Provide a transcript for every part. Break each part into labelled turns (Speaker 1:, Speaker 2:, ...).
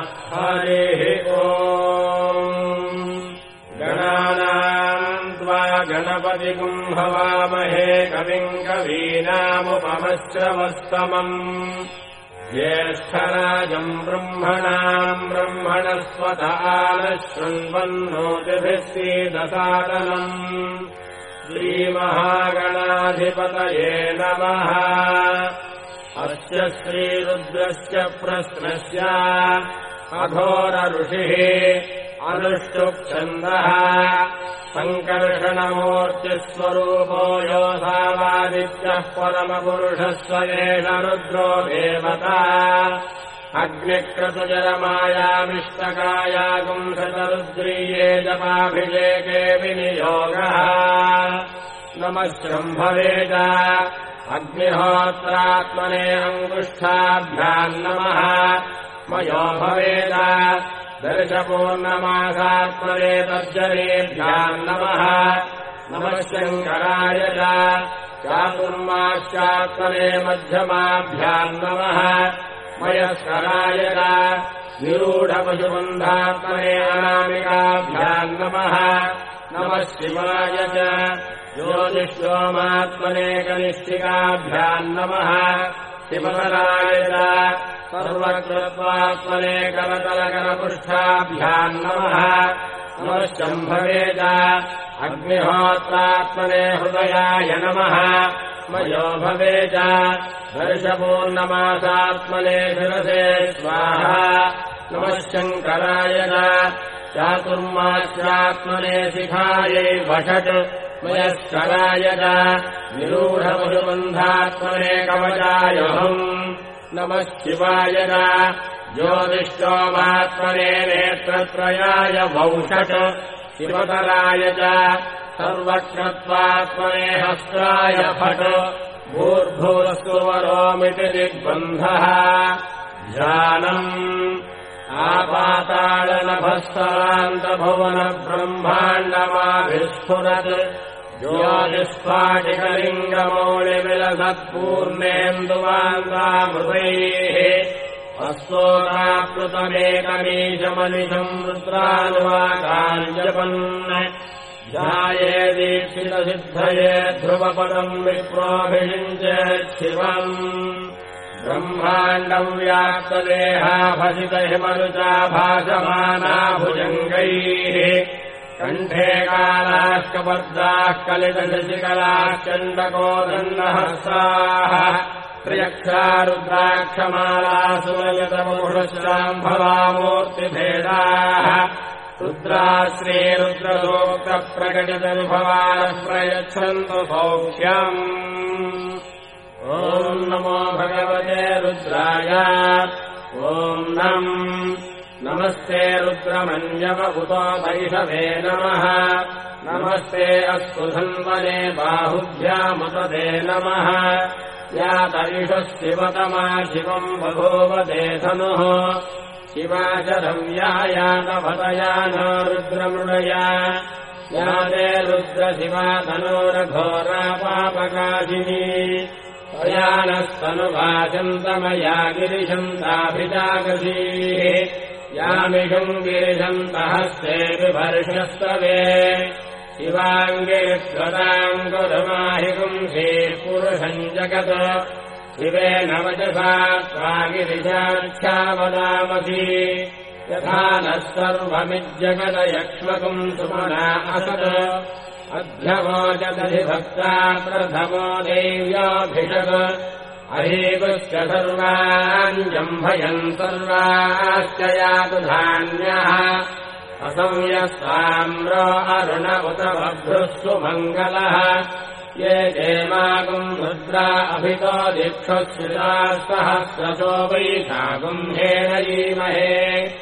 Speaker 1: हरिः ओम् गणानाम् त्वा गणपतिगुम् हवामहे कविम् कवीनामुपमश्रवस्तमम् ज्येष्ठराजम् ब्रह्मणाम् ब्रह्मणस्पत आनः शृण्वन्नोतिभिः सीदसादनम् श्रीमहागणाधिपतये नमः। अस्य श्रीरुद्रस्य प्रश्नस्य अघोरऋषिः अनुष्टुप्छन्दः सङ्कर्षणमूर्तिस्वरूपो योऽसावादित्यः परमपुरुषः स्वयेन रुद्रो देवता अग्निक्रतुजरमायामिष्टकायागुंसतरुद्रीये जपाभिषेके विनियोगः। नमः शम्भवे च अग्निहोत्रात्मने अङ्गुष्ठाभ्याम् नमः। मयो भवेद दर्शपूर्णमासात्मने तर्जनेभ्याम् नमः। नमः शङ्कराय च चातुर्मास्यात्मने मध्यमाभ्याम् नमः। मयस्कराय च निरूढपशुबन्धात्मने अनामिकाभ्याम् नमः। नमः शिवाय च ज्योतिष्योमात्मने कनिष्ठिकाभ्याम् नमः। शिवतराय च सर्वकृत्वात्मने करतलकरपृष्ठाभ्याम् नमः। नमः शम्भवे च अग्निहोत्रात्मने हृदयाय नमः। मयो भवे च वर्षपूर्णमासात्मने शिरसे स्वाहा। नमः शङ्कराय च चातुर्मास्यात्मने शिखायै वषट्। मयस्कराय च निरूढपशुबन्धात्मने कवचायहम्। नमः शिवाय च ज्योतिष्ठोमात्मने नेत्रत्रयाय वौषट्। शिवतराय च सर्वक्षत्वात्मने हस्ताय फट्। भूर्भुवस्सुवरोमिति दिग्बन्धः ध्यानम् आपातालनभस्तरान्तभुवनब्रह्माण्डमाभिस्फुरत् ज्योतिस्फाटिकलिङ्गमौलिविलसत्पूर्णेन्दुवाङ्गामृतैः हस्तोदाप्लुतमेकमीशमनिशम् रुद्रानुवाकाञ्जपन् ध्याये दीक्षितसिद्धये ध्रुवपदम् विप्रोऽभिषिञ्चेत् शिवम्। ब्रह्माण्डम् व्याप्तदेहाभसितहिमरुचा भासमाना भुजङ्गैः कण्ठे कालाः कपर्दाः कलितशशिकलाः चण्डकोदण्डहस्ताः त्र्यक्षा रुद्राक्षमालासु ललितमुषश्चाम्भवामूर्तिभेदाः रुद्राश्रीरुद्रसूक्तप्रकटितनुभवानः प्रयच्छन्तु सौख्यम्। ॐ नमो भगवते रुद्राय। ॐ नमस्ते रुद्रमन्यव उतो वैषवे नमः। नमस्ते अस्तु धन्वने बाहुभ्यामुतदे नमः। या तैषः शिवतमा शिवम् बभूवते धनुः। शिवाचरव्या यातभतया न रुद्रमृडया या ते रुद्रशिवा धनोरघोरा पापकाशिनी त्वया नस्तनुभाषन्तमया गिरिशन्ताभिजागसीः यामिषम् गिरिशन्तहस्ते बिभर्षस्तवे शिवाङ्गे स्वताम् कुरुमाहि पुंसीः पुरुषम् जगत् शिवेन वचसा त्वा गिरिशाख्या वदामसि यथा नः सर्वमिज्जगदयक्ष्मकुम् सुमना असत् अध्यवोचदधिभक्ता प्रथमो देव्याभिषक् अहीकुश्च सर्वान् जम्भयन् सर्वाश्च यातु धान्यः असंयस्ताम्रो अरुण उत बभ्रुः सुमङ्गलः ये देवागुम् रुद्रा अभितो दीक्षुश्रिताः सहस्रशो वैशागुम् हेरयीमहे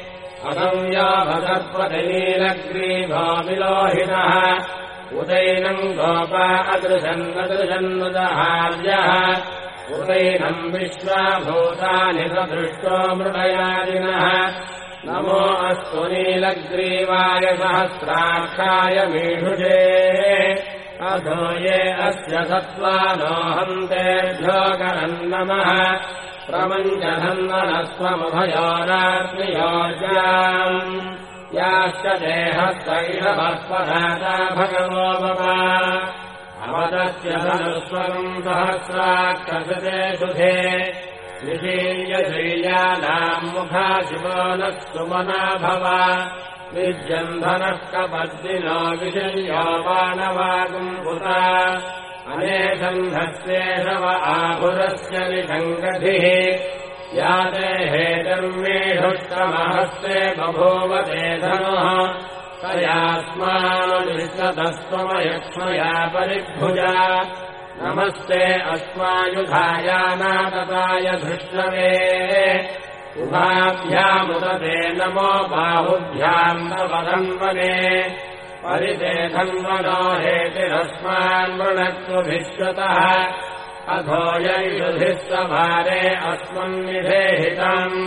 Speaker 1: असंयाभसर्पतिनीलग्रीभो विलोहितः उदैनम् गोपा अदृशन्नदृशन्नुदहार्यः उदैनम् विश्वाभूतानि सदृष्टो मृडयादिनः नमो अस्तु नीलग्रीवाय सहस्राक्षाय मीढुषे अधो ये अस्य सत्त्वानोऽहम् तेभ्यो करम् नमः प्रमञ्जधन्वनस्वमुभयोराग्नियोर्जाम् याश्च देहस्तैषवस्पदाता भगवो भवा अवदस्य धनुस्वरम् सहस्राक्षसते सुधे निशील्यशैल्यानाम् मुखाशिवो नः सुमना भव विद्यन्धनः कपद्दिनो विशल्यो बाणवागुम्भुता अनेकन्धस्येषव आहुरस्य निषङ्गधिः याते हेतर्मेषुष्टमहस्ते बभूव ते धनुः तयास्मानुनिस्ततस्त्वमयक्ष्मया परिभुजा नमस्ते अस्मायुधायानातताय धृष्णवे उभाभ्यामुदते नमो बाहुभ्याम् नवधन्वने परिते धन्वनो हेतिरस्मान् वृणक्तुभिश्वतः अधो ययुधिः सभारे अस्मन्निधेहितम्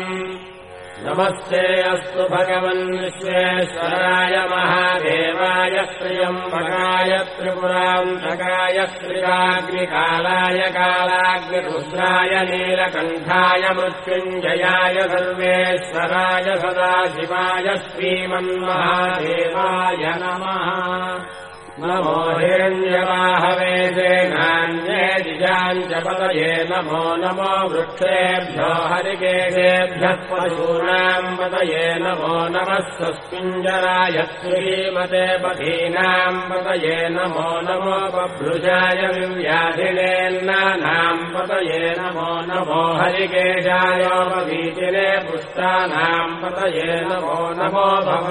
Speaker 1: नमस्ते अस्तु भगवन् विश्वेश्वराय महादेवाय त्र्यम्बकाय त्रिपुरान्तकाय श्रीराग्निकालाय कालाग्निरुद्राय नीलकण्ठाय मृत्युञ्जयाय सर्वेश्वराय सदाशिवाय श्रीमन्महादेवाय नमः नमो हिरण्यवाहवे सेनान्ये दिजाञ्च पतये नमो नमो वृक्षेभ्यो हरिकेशेभ्यः पशूनाम् पतये नमो नमः स्वस्मिञ्जराय श्रीमते पथीनाम् पतये नमो नमो बभ्रुजाय विव्याधिनेन्नानाम् पतये नमो नमो हरिकेशायोपवीतिने पुष्टानाम् पतये नमो नमो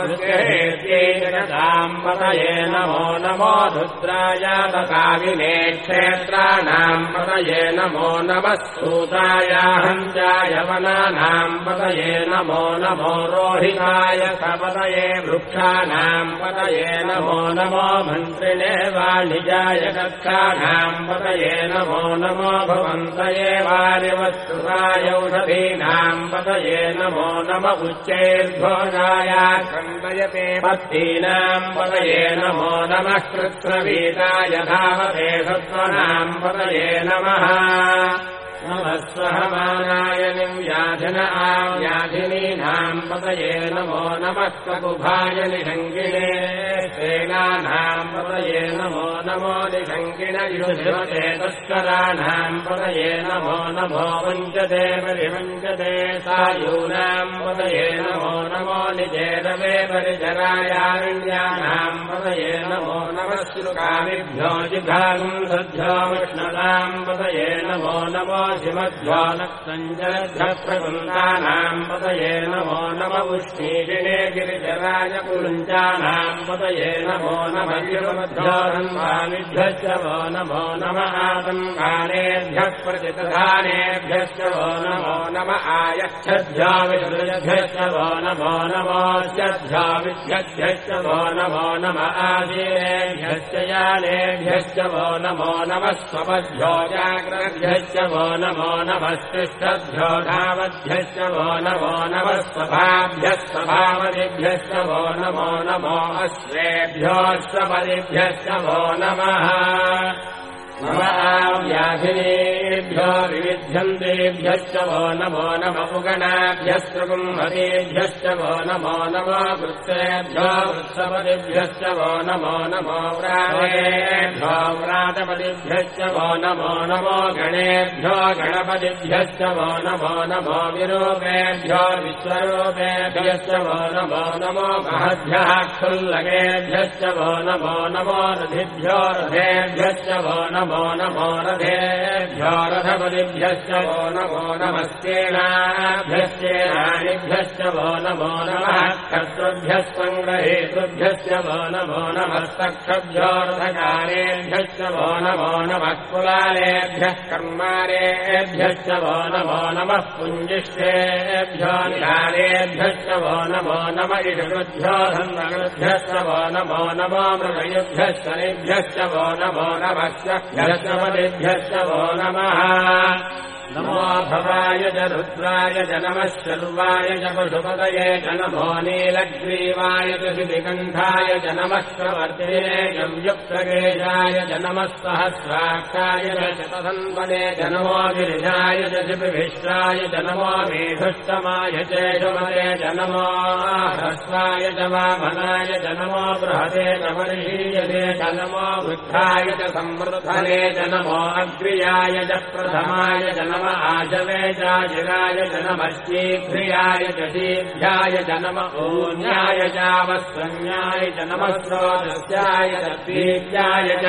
Speaker 1: भवद्गेत्यैकताम् पतये नमो नमो रुद्राय तकाविने क्षेत्राणाम् पतये नमो नमः सूताय हन्त्याय वनानाम् पतये नमो नमो रोहिताय सपतये वृक्षाणाम् पतये नमो नमो मन्त्रिणे वाणिजाय कक्षाणाम् पतये नमो नमो भवन्तये वारिवस्तुताय औषधीनाम् पतये नमो नम उच्चैर्भोजाय खण्डयते पत्तीनाम् पतये नमो नमः कृत्स्नवीताय धावते सत्त्वनाम् पतये नमः नमः स्वहमानाय निव्याधिन आव्याधिनीनाम् पतये नमो नमः ककुभाय निषङ्गिणे सेनानाम् पतये नमो नमो निषङ्गिण युधिमते तस्कराणाम् पतये नमो नमो वञ्चते परिवञ्चते सायूनाम् पतये नमो नमो निजेरवे परिचरायारण्यानाम् पतये नमो नमः श्रुकामिभ्यो जिघागुम् सद्भ्यो विष्णदाम् पतये नमो नमो शिवध्यो नक्सञ्जलभ्यः प्रकुन्दानाम् पतये नमो नम उष्णीषिणे गिरिजराय कुरुञ्चानाम् पतये नमो नमः गिरिमध्यो धन्वामिभ्यश्च वो नमो नमः आतङ्कारेभ्यः प्रतितधानेभ्यश्च वो नमो नमः आयच्छद्भ्यो विसृजभ्यश्च वो नमो नमोऽस्यभ्यो विद्यभ्यश्च वो नमो नमः आशीरेभ्यश्च यानेभ्यश्च वो नमो नमः स्वपद्भ्यो जाग्रभ्यश्च वो नमो नमः तिष्ठद्भ्यो धावद्भ्यश्च वो नमो नमः स्वभाभ्यः स्वभावदिभ्यश्च वो नमो नमो अश्वेभ्योऽश्वपदिभ्यश्च वो नमः नम आव्याधिनेभ्यो विविध्यन्तेभ्यश्च वो नमो नम उगणाभ्यश्च कुम्भतेभ्यश्च वो नमो नमो वृत्तेभ्यो वृत्सपदिभ्यश्च वो नमो नमो व्रातेभ्यो व्रातपदिभ्यश्च वो नमो नमो गणेभ्यो गणपतिभ्यश्च वो नमो नमो विरूपेभ्यो विश्वरूपेभ्यश्च वो नमो नमो महद्भ्यः क्षुल्लकेभ्यश्च वो नमो नमो रथिभ्यो रथेभ्यश्च वो नमो नमो रथेभ्यो रथपतिभ्यश्च वो नमो नमस्तेनाभ्यश्चेनानिभ्यश्च वो नमो नमः कर्तृभ्यः सङ्ग्रहेतृभ्यश्च वो नमो नमस्तक्षभ्यो रथकारेभ्यश्च वो नमो नमः कुलालेभ्यः कर्मारेभ्यश्च वो नमो नमः पुञ्जिष्ठेभ्यो निधारेभ्यश्च वो नमो नम इषकृभ्यो धन्वकृभ्यश्च वो नमो नमो मृगयुभ्यश्च निभ्यश्च वो नमो नमः भ्यश्च वो नमः नमो भवाय च रुद्राय च नमः शर्वाय च पशुपतये च नमो नीलग्रीवाय च शितिकण्ठाय च नमः प्रवर्तिने च युक्तकेशाय च नमः सहस्राक्षाय च शतधन्वने च नमो गिरिजाय च शिपिभिष्टाय च नमो मेघुष्टमाय चेषुमते च नमो ह्रस्वाय च वामनाय च नमो बृहते च वर्षीयते च नमो वृद्धाय च संवृद्धने च नमो अग्र्याय च प्रथमाय च नमो आजवे चाजिराय च नमः शीघ्रियाय च शीघ्राय च नमः ऊन्याय चावस्वन्याय च नमः स्रोतस्याय च दीप्याय च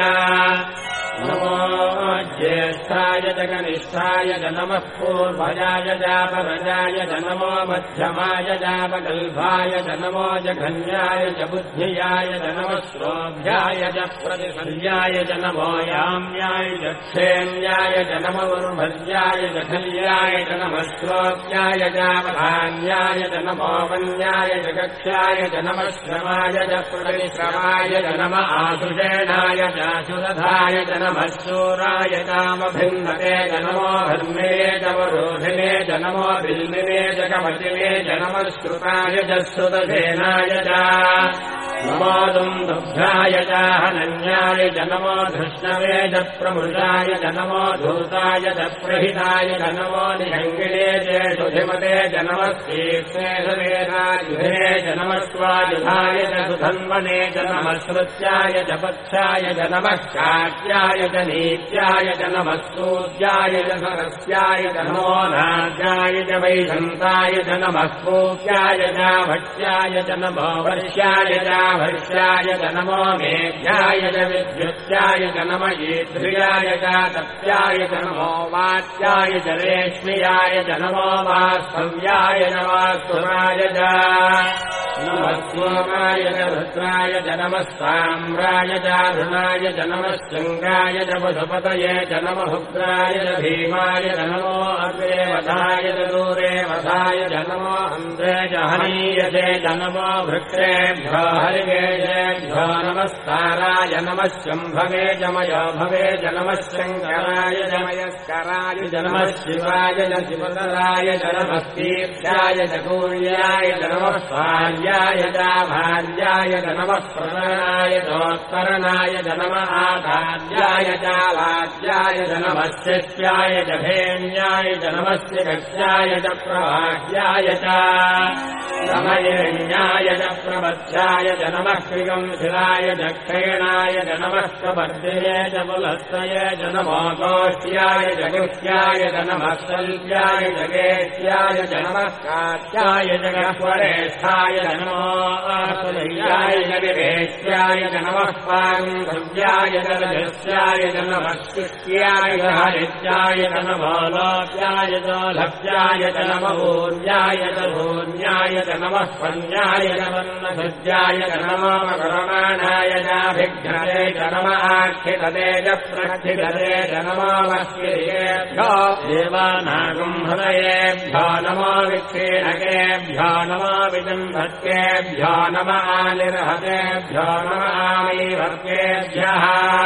Speaker 1: नमो ज्येष्ठाय च कनिष्ठाय च नमः पूर्वजाय चापरजाय च नमो मध्यमाय चापगल्भाय च नमो जघन्याय च बुद्धियाय च नमः श्रोभ्याय च प्रतिसर्याय च नमो याम्याय च क्षेम्याय च नमो उर्भर्याय च खल्याय च नमः श्रोत्याय चापधान्याय च नमो वन्याय च कक्ष्याय च नमः श्रमाय च प्रतिश्रमाय च नमः आसुषेणाय चासुरधाय च नमः शूराय चामभिन्नते च नमो धर्मिणे च वरोधिने च नमो बिल्मिने च कवचिने च नमः श्रुताय च श्रुतसेनाय च नमो दुन्दुभ्याय च हनन्याय च नमो धृष्णवे च प्रमृषाय च नमो धूताय च प्रहिताय च नमो निषङ्गिणे च सुधिमते च नमः शीर्षेषवेरायुधे च नमः स्वायुधाय च सुधन्वने च नमः श्रुत्याय च पक्षाय च नमः शाक्याय च नीत्याय च नमः सूर्याय च सरस्याय च नमो नाद्याय च वैशन्ताय च नमः पूज्याय च भक्ष्याय च नमो वर्ष्याय च भक्ष्याय च नमो मेघ्याय च विद्युत्याय च नमः ईध्रियाय च तप्याय च नमो वाच्याय च रेश्म्याय च नमो वास्तव्याय च वास्तुराय च नमः सोमाय च रुद्राय च नमः साम्राय च धृणाय च नमः शृङ्गाय च पशुपतये च नमः उग्राय च भीमाय च नमो अग्रे वधाय च दूरे वधाय च नमो अन्ध्रे च हनीयते च नमो वृक्षेभ्यो हरिकेशेभ्यो नमस्काराय नमः शम्भवे च मयोभवे च नमः शङ्कराय च मयस्कराय च नमः शिवाय च शिवतराय च नमः तीर्थ्याय च कूल्याय च नमः स्वार्याय च भार्याय च नमः प्रणाय चोत्तरणाय च नमः आधार्याय च वाद्याय च नमः शिष्याय च भेण्याय च नमः शिकक्ष्याय च प्रवाह्याय च नमयेण्याय च प्रवत्स्याय च नमः क्रिगंशिलाय च क्षयणाय च नमः प्रवर्धिने च पुलस्तये च नमो गोष्ठ्याय च गुह्याय च नमः शल्याय च गेह्याय च नमः कात्याय च गह्वरेष्ठाय च नमो आसुलय्याय च निवेश्याय च नमः पाङ्गव्याय च रजस्याय च नमः शिष्याय च हरित्याय च नमो लोक्याय च लभ्याय च नमः ऊर्याय च धूर्याय च नमः पन्याय च वन्नसज्जाय च नमो मकरमाणाय चाभिघ्नते च नमः आक्षितते च प्रक्षितते च नमो वह्येभ्यो देवानागुम्भदयेभ्यो नमो विक्षीणकेभ्यो नमो विजम्भत्केभ्यो नमः आनिर्हतेभ्यो नमः आमीवर्गेभ्यः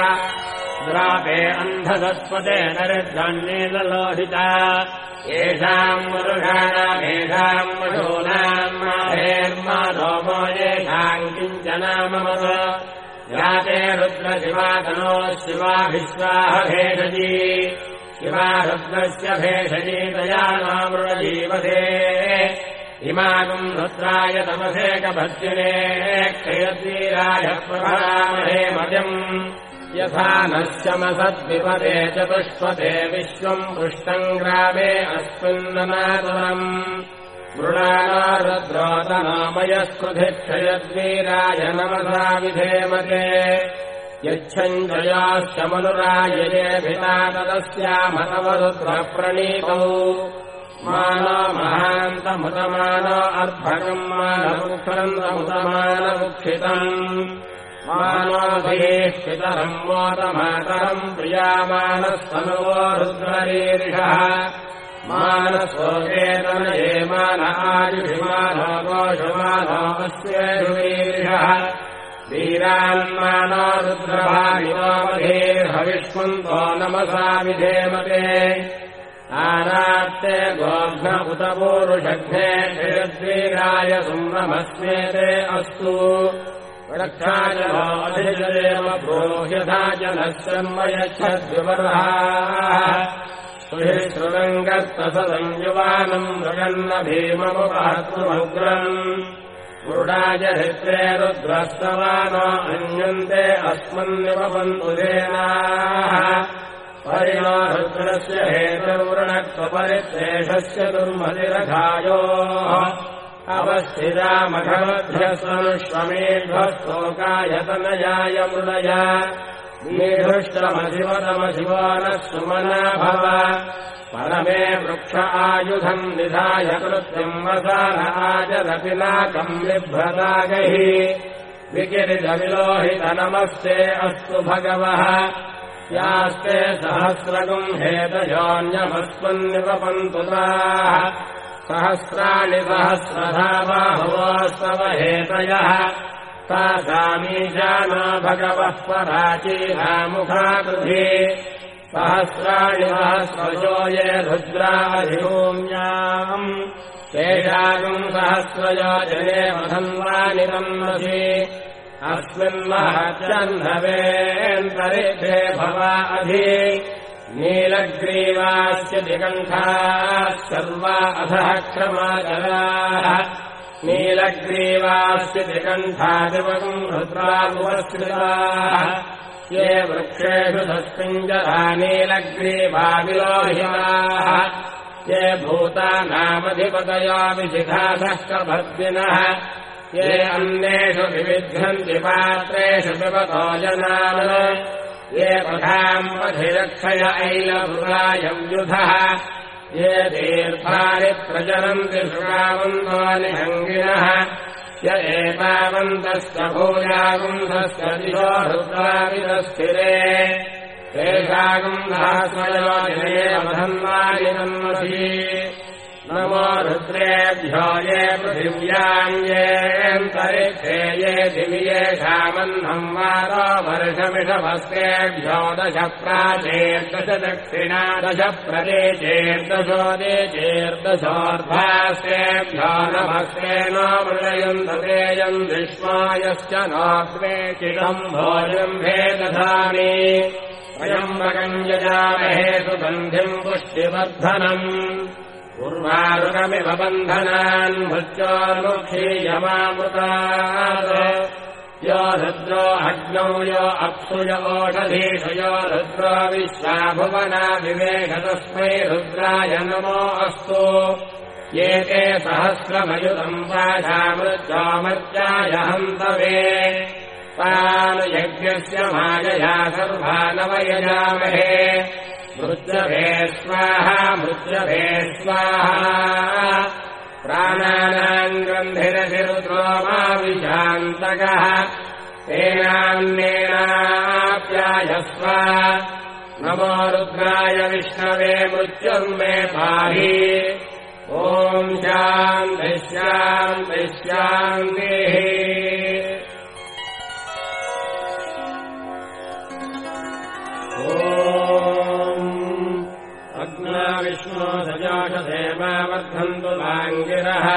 Speaker 1: द्रापे अन्धसत्पते नरध्वन्नीललोहिता येषाम् मरुषाणामेषाम् वशूनाम् माधेर्माधोमो येषाम् किञ्चनाममत याते रुद्रशिवातनो शिवाभिश्वाह भेषजी शिवा रुद्रस्य भेषजी तया नामृजीवसे इमागुम् रुद्राय तमसेकभद्रिणे क्षयद्वीराय प्रभरामहे मजम् यथा नश्यमसद्विपदे चतुष्पदे विश्वम् पृष्टम् ग्रामे अस्मिन्ननातुरम् मृणाना रुद्रोतनामयस्कृधिक्षयद्वीराय नमसा विधेमते यच्छञ्जयाश्च मनुराययेऽभिता तदस्यामतवरुद्रप्रणीतौ मानो महान्तमुतमानो अर्भकम् मानमुखरन्तमुतमानमुक्षितम् मानोऽधीष्ठितरम् मोदमातरम् प्रियामानस्तनुवो रुद्ररीरिषः मानसोचेतनये मान आयुषिमानो गोषुमानो अस्येषुवीरिषः वीरान्मानो रुद्रभाविनोऽवधीर्हविष्मन्तो नमसा विधेमते आरात्ते गोघ्न उत पूरुषघ्ने क्षयद्वीराय सुम्रमस्मेते अस्तु रक्षाजनोऽधिजदेव ब्रूह्यथा जनश्रन्मयच्छद्विवर्हाः सुहिश्रुरङ्गत्तसदम् युवानम् मृगन्न भीममुपहर्तुमुग्रम् मुरुडाय हित्रे रुद्रस्तवानो अन्यन्ते अस्मन्निवपन्तु धेनाः परिणो रुद्रस्य हेतुर्वृणत्वपरित्रेषस्य दुर्मतिरघायोः अवस्थिता मघवध्यस्वनुष्वमेध्वस्तोकायतनयाय मृडय निहृष्टमशिवतमशिवो नः सुमना भव परमे वृक्ष आयुधम् निधाय कृत्यम् वसान आचरपि नाकम् बिभ्रतागैः विकिरितविलोहितनमस्ते अस्तु भगवः यास्ते सहस्रगुम् हेतयोऽन्यमस्मन्निवपन्तु ताः सहस्राणि सहस्रधा बाहुवोस्तव हेतयः तासामीशानो भगवः पराचीनामुखाकृधि सहस्राणि सहस्रजो ये रुद्राधिभूम्याम् तेषागम् सहस्रजो जने मधन्वानि तन्मसि अस्मिन्महच्चन्धवेऽन्तरिक्षे भवा अधि नीलग्रीवास्य दिगन्धाः सर्वा अधः क्षमाचराः नीलग्रीवास्य दिगन्धादिवगम् रुद्रामुपस्कृताः ये वृक्षेषु सस्मिञ्जरा नीलग्रीवा विलोहिताः ये भूतानामधिपतयो विशिखासः कभद्विनः ये अन्येषु विविध्यन्ति पात्रेषु पिबतो जनान् ये पथाम् पथिरक्षय ऐलभृगायव्युधः ये तीर्थानि प्रचरन्ति शृगावन्तानि हङ्गिनः य एतावन्तस्य भूयागुन्धस्य दिशो रुद्राविदस्थिरे तेषागुन्धः स्वयोजने तन्मसि नमो रुद्रेभ्यो ये पृथिव्याम् येऽन्तरिक्षे ये दिवि येषामह्नम् वारो वर्षमिषभस्तेभ्यो दश प्राचेर्दश दक्षिणा दश प्रदेशेर्दशोदेशेर्दशोर्ध्वास्तेभ्यो नमस्तेनो मृळयन्ततेयम् विश्वायश्च नोऽग्ने चिरम् भोजम् भेदधामि त्र्यम्बकम् यजामहे सुगन्धिम् पुष्टिवर्धनम् उर्वारुकमिव बन्धनान् मृत्योर्मुक्षीयमामृतात् यो रुद्रो अग्नौ यो अप्सु य ओषधीषु यो रुद्रो विश्वाभुवना विवेश तस्मै रुद्राय नमो अस्तु ये ते सहस्रमयुतम् पाशामृत्योमर्त्याय हन्तवे तान् यज्ञस्य मायया सर्वानवयजामहे मृत्यभे स्वाहा मृत्यभे स्वाहा प्राणानाम् ग्रन्थिरधिरुद्रो मा विशान्तकः तेनान्नेनाप्यायस्व नमो रुद्राय विष्णवे मृत्युर्मे पाहि ॐ शान्तिः शान्तिः शान्तिः विष्णो सजाषसेवा वर्धन्तु लाङ्गिरः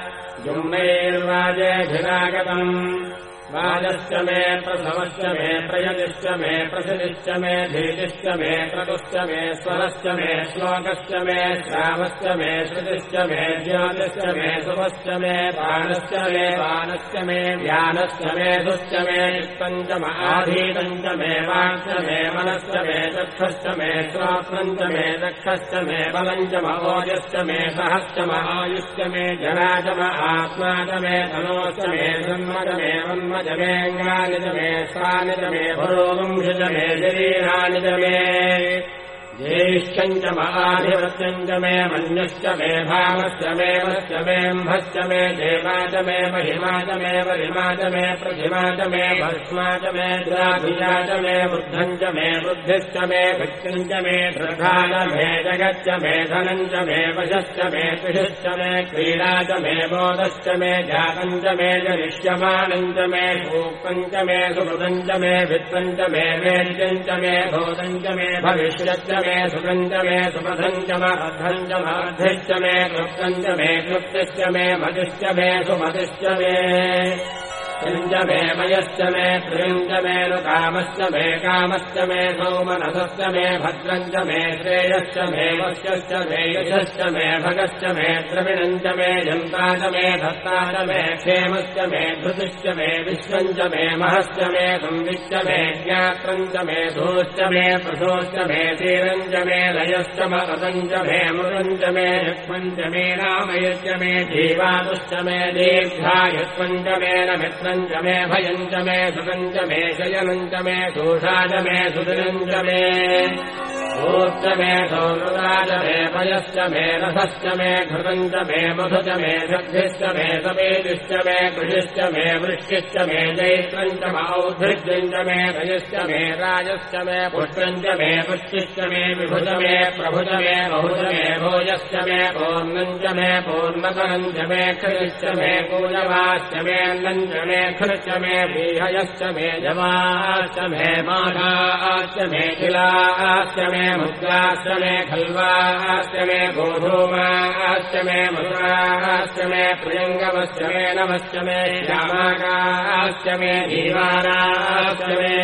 Speaker 1: जुम्नैर्वाजेभिरागतम् वाजश्च मे प्रसवश्च मे प्रयतिश्च मे प्रसिदिश्च मे धीतिश्च मे क्रतुश्च मे स्वरश्च मे श्लोकश्च मे श्रावश्च मे श्रुतिश्च मे ज्योतिश्च मे सुभश्च मे बाणश्च मे बाणश्च मे व्यानश्च मे सुश्च मे युक्तम् च महाधीतम् च मे वाक्च मे मनश्च मे चक्षश्च मे श्रोत्रम् च मे दक्षश्च मे बलम् च महोजश्च मे सहश्च महायुश्च मे जना च महात्मा च मे तनोश्च मे ब्रह्म च मे वन्म च मेऽङ्गानि च मे स्वानि च मे पुरोगंश च मे शरीराणि च मे ज्येष्ठम् च महाधिपत्यम् च मे मन्यश्च मे भावश्च मे वश्च मेऽम्भश्च मे देवा च मे महिमा च मे वरिमा च मे प्रतिमा च मे भस्मा च मे द्राभिजा च मे बुद्धम् च मे बुद्धिश्च मे भक्तिम् च मे श्रद्धा मे जगच्च मे धनम् च मे वशश्च मे कृषश्च मे क्रीडा च मे बोधश्च मे जातम् च मे जनिष्यमानम् च मे सूक्तम् च मे सुकृतम् च मे वित्तम् च मे वेद्यम् च मे भूतम् च मे भविष्यच्च मे सुगम् च मे सुपथम् च मर्धम् च मर्धिश्च मे क्लुप्तम् च मे क्लुप्तिश्च मे मतिश्च मे सुमतिश्च मे च मे मयश्च मे प्रियम् च मे नुकामश्च मे कामश्च मे सौमनसश्च मे भद्रम् च मे श्रेयश्च मे वश्यश्च मे यशश्च मे भगश्च मे द्रविणम् च मे यन्ता च मे धत्ता च मे क्षेमश्च मे धृतिश्च मे विश्वम् च मे महश्च मे संविश्च मे ज्ञात्रम् च मे धूश्च मे प्रशोश्च मे धीरम् च मे लयश्च मरदम् च मे मृगम् च मे यक्ष्मम् च मे नामयश्च मे जीवातुश्च मे दीर्घायुत्वम् च मे न मित्रम् च मे भयम् च मे सुखम् च मे शयनम् च मे दोषा च मे सुदिनम् च मे ोश्च मे सौनृता च मे पयश्च मे रसश्च मे घृतम् च मे मधु च मे शक्तिश्च मे समेतिश्च मे कृषिश्च मे वृष्टिश्च मे जैत्रम् च मौद्धृज्यम् च मे भयश्च मे राजश्च मे पुष्टम् च मे पुष्टिश्च मे विभुज मे प्रभुज मे बहुज मे भोजश्च मे पूर्णम् च मे पूर्णतरम् च मे क्षयश्च मे पूजवाश्च मे अन्नम् च मे खृश्च मे व्रीहयश्च मे जवाश्च मे माघाश्च मे किलाश्च मे मुद्राश्च मे खल्वाश्च मे गोधूमाश्च मे मधुराश्च मे प्रियङ्गमश्च मे नमश्च मे श्यामाकाश्च मे जीवाराश्च मे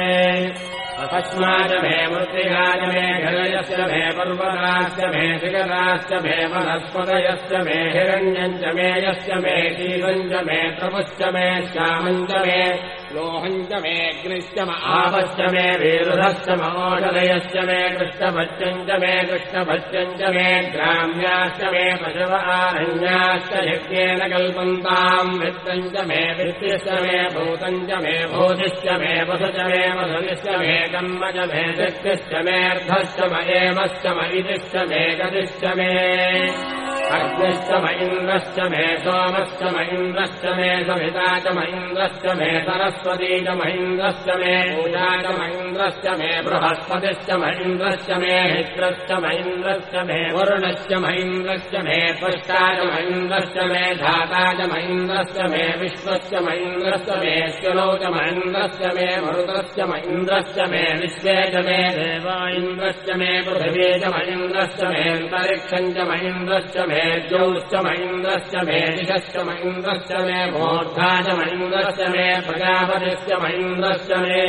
Speaker 1: अस्माच मे मृत्तिकाच मे हृदयश्च मे पर्वताश्च मे शिखराश्च मे वनस्पतयश्च मे हिरण्यम् च मे यश्च मे शीलम् च मे तपश्च मे श्यामम् च मे लोहम् च मे अग्निश्च आपश्च मे वीरुधश्च मौषधयश्च मे कृष्णभत्यम् च मे कृष्णभत्यम् च मे ग्राम्याश्च मे पशव आरण्याश्च यज्ञेन कल्पन्ताम् वित्तम् च मे वित्तिश्च मे भूतम् च मे भूतिश्च मे वसु च मे वसुनिश्च मे कर्म च मे शक्तिश्च मेऽर्धश्च मयेमश्च मयितिश्च मे गतिश्च मे अग्निश्च मयिन्द्रश्च मे सोमश्च मयिन्द्रश्च मे सविता च मयिन्द्रश्च मे सरस्वती च मयिन्द्रश्च मे पूजा च मयिन्द्रश्च मे बृहस्पतिश्च मयिन्द्रश्च मे मित्रश्च मयिन्द्रश्च मे वरुणश्च मयिन्द्रश्च मे त्वष्टा च मयिन्द्रश्च मे धाता च मयिन्द्रश्च मे विश्वश्च मयिन्द्रश्च मे श्वलो च मयिन्द्रश्च मे मरुतश्च मयिन्द्रश्च मे विश्वे च मे देवा इन्द्रश्च मे पृथिवी च मयिन्द्रश्च मे अन्तरिक्षम् च मयिन्द्रश्च मे ज्योश्च मयिन्द्रश्च मे दिशश्च मयिन्द्रश्च मे मूर्धा च मयिन्द्रश्च मे प्रजापतिश्च मयिन्द्रश्च मे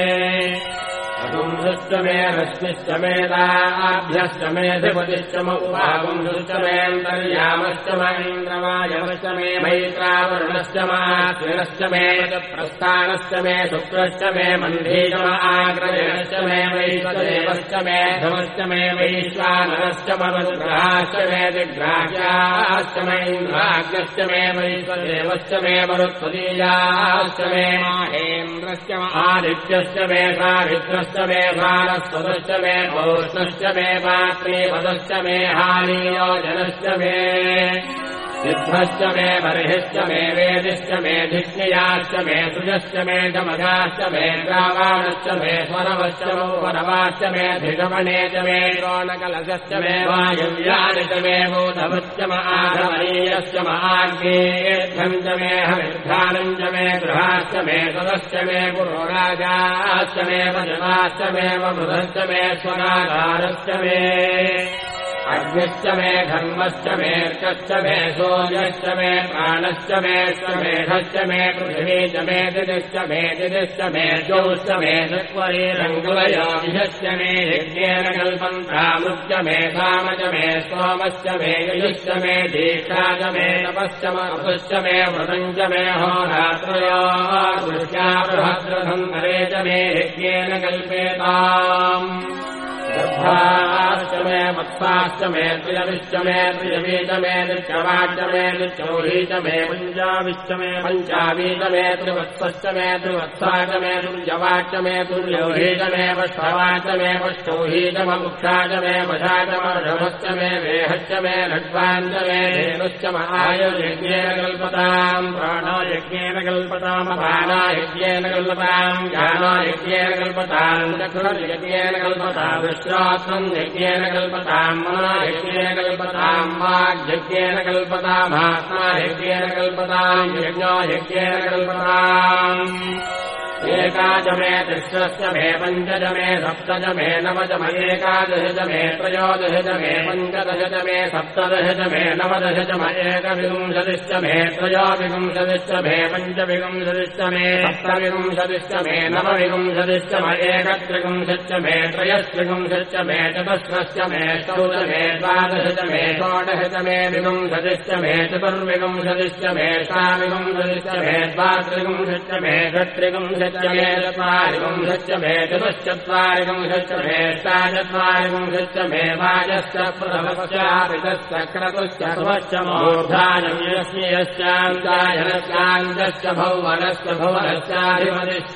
Speaker 1: अगुंसश्च मे रश्मिश्च मे दाभ्यश्च मे धिपतिश्च मुपागुंसश्च मेऽन्तर्यामश्च महीन्द्रवायवश्च मे मैत्रावरुणश्च माश्विनश्च मे प्रस्थानश्च मे शुक्रश्च मे मन्धी च आग्रजनश्च मे वैश्वदेवश्च मे धमश्च मे वैश्वानरश्च मरुद्ग्रहाश्च मे दिग्राह्याश्च महीन्द्राग्यश्च मे वैश्वदेवश्च मे मरुत्वदीयाश्च मे माहेन्द्रश्च आदित्यश्च मे सावित्रश्च मे भारस्वतश्च मे भूष्णश्च मे पात्रीपदश्च मे हानीयोजनश्च मे सिद्धश्च मे बर्हिश्च मे वेदिश्च मे धिक्नियाश्च मे सुजश्च मे जमगाश्च मे ग्रावाणश्च मे स्वरवश्च मौवरवाश्च मे धिगमणे च मे रोणकलशश्च मे वायुव्यानि च मे भूतभृश्च महाधमनीयश्च महाग्नेयम् च मे हविर्धानम् च मे गृहाश्च मे सदश्च मे पुरोराजाश्च मे वजनाश्च मे वमृधश्च मे स्वरागारश्च मे अग्निश्च मे धर्मश्च मेऽर्कश्च मे सूर्यश्च मे प्राणश्च मे स्वमेधश्च मे पृथिवी च मे दिदिश्च मे दिदिश्च मे ज्योश्च मे चत्वरीरङ्गुलयोभिश्च मे यज्ञेन कल्पन्तामृश्च मे धाम च मे सोमश्च मे यजुश्च मे दीक्षा च मे तपश्च मरुश्च मे व्रतम् च मे होरात्रयोर्वृष्ट्या बृहद्रथन्तरे च मे यज्ञेन कल्पेताम् गर्भाश्च मे वत्साश्च मे प्रियविश्च मे प्रियवी च मे नित्यवाच्च मे नित्यौही च मे पञ्चाविश्च मे पञ्चावी च मे त्रिवत्सश्च मे त्रिवत्सा च मे तुल्यवाच्च मे तुल्यौही च मे पष्टवा च मे पष्टौही च मुक्षा च मे वशा च मर्षभश्च मे वेहश्च मे लड्वान् च मे धेनुश्च महायुर्यज्ञेन कल्पताम् प्राणायज्ञेन कल्पताम् अपानायज्ञेन कल्पताम् ज्ञानायज्ञेन कल्पताम् चक्षुर्यज्ञेन कल्पताम् विश्वासम् यज्ञेन कल्पताम् मनोयज्ञेन कल्पताम् वाग्यज्ञेन कल्पताम् आत्मा यज्ञेन कल्पताम् यज्ञो यज्ञेन कल्पताम् एकादशमे तिस्रश्च मे पञ्चदशमे सप्तदशमे नवदशमे एकादशदशमे त्रयोदशदशमे पञ्चदशदशमे सप्तदशदशमे नवदशदशमे एकविंशतिश्च मे त्रयोविंशतिश्च मे पञ्चविंशतिश्च मे सप्तविंशतिश्च मे नवविंशतिश्च मे एकत्रिंशच्च मे त्रयस्त्रिंशच्च मे चतुस्रश्च मे षोडश मे द्वादशच मे षोडशच मे विंशतिश्च मे चतुर्विंशतिश्च मे षाविंशतिश्च मे द्वात्रिंशच्च मे षट्त्रिंशच्च मे चत्वारिंशच्च मे चतुश्चत्वारिंशच्च मे षट्चत्वारिंशच्च मे वाजश्च प्रथमश्चापितश्च क्रतुश्च ध्रुवश्च मूर्धायश्चान्तायनश्चान्तश्च भौवनश्च भुवनश्चाधिपतिश्च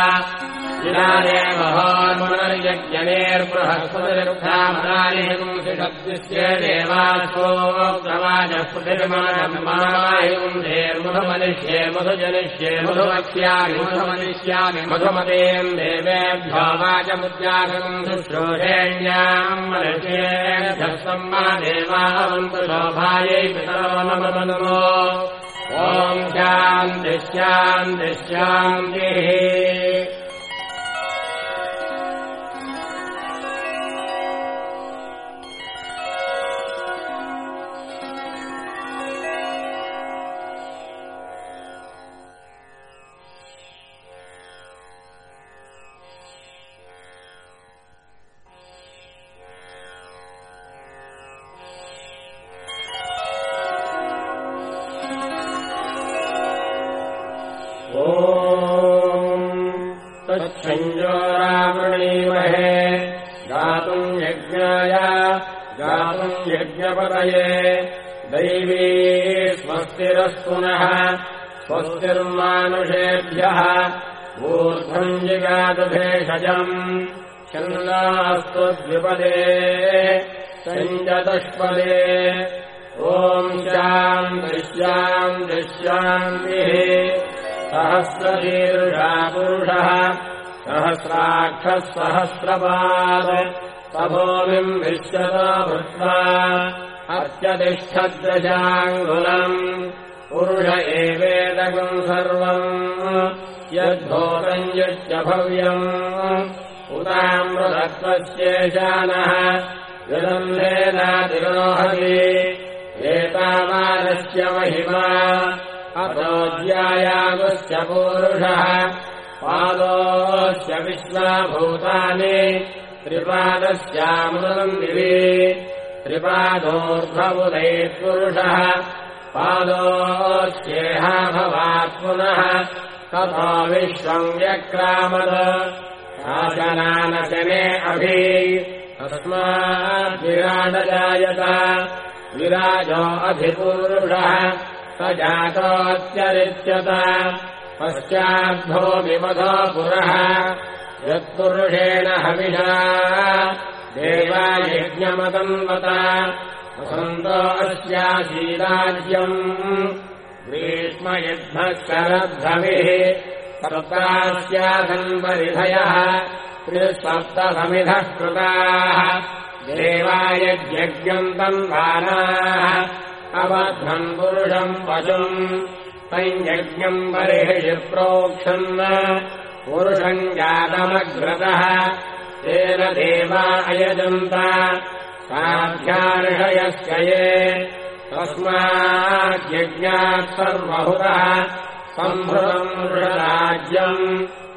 Speaker 1: विरादेवहोर्मनर्यज्ञनेर्बृहस्पतिरुद्धामदानेगुंसिषद्विश्ये देवासोक्तवाजः प्रतिर्मणमायुंधेर्मधुमनिष्ये मधुजनिष्ये मधुवक्ष्यामि मधुमनिष्यामि मधुमतेम् देवेभ्यो वाचमुद्यागम् शुश्रूषेण्याम् मनुष्येभ्यः सम्मा देवावन्तु शोभायै पितरो नमो ॐ शान्तिः शान्तिः शान्तिः तच्छञ्जोरावृणीमहे गातुम् यज्ञाय गातुम् यज्ञपतये दैवी स्वस्तिरस्तु नः स्वस्तिर्मानुषेभ्यः ऊर्ध्वम् जिगातु भेषजम् छन्दास्तु द्विपदे सञ्जतुष्पदे ॐ शान्तिः शान्तिः सहस्रशीर्षा पुरुषः सहस्राक्षः सहस्रपाद तभोमिम् विश्वतो भूत्वा अत्यतिष्ठद्दशाङ्गुलम् पुरुष एवेदकम् सर्वम् यद्भूतम् यच्च भव्यम् उतामृतत्वस्येशानः यदम् वेदातिरोहति एतावानस्य महिमा अतोऽध्यायागुश्च पूरुषः पादोश्च विश्वाभूतानि त्रिपादस्यामृतम् दिवि त्रिपादोर्ध्वमुदैः पुरुषः पादोश्चेहा भवात् पुनः ततो विश्वम् व्यक्रामद शासनानशने अभि तस्माद्विराडजायत विराजो अधिपूरुषः स जातोऽत्यरिच्यत पश्चाद्धो विमधो पुरः यत्पुरुषेण हविषा देवायज्ञमतन्वत वसन्तो अस्यासीदाज्यम् ग्रीष्मयुद्धः शरद्धविः सप्तास्यासन्परिधयः त्रिसप्तसमिधः कृताः देवायज्ञम् तन्वानाः अबध्नम् पुरुषम् पशुम् तञ्यज्ञम् बर्हिषि प्रोक्षन् पुरुषम् जातमग्रतः तेन देवा अयजन्त साध्यार्षयस्य ये तस्माद्यज्ञात् सर्वहुतः सम्भृतम् वृषराज्यम्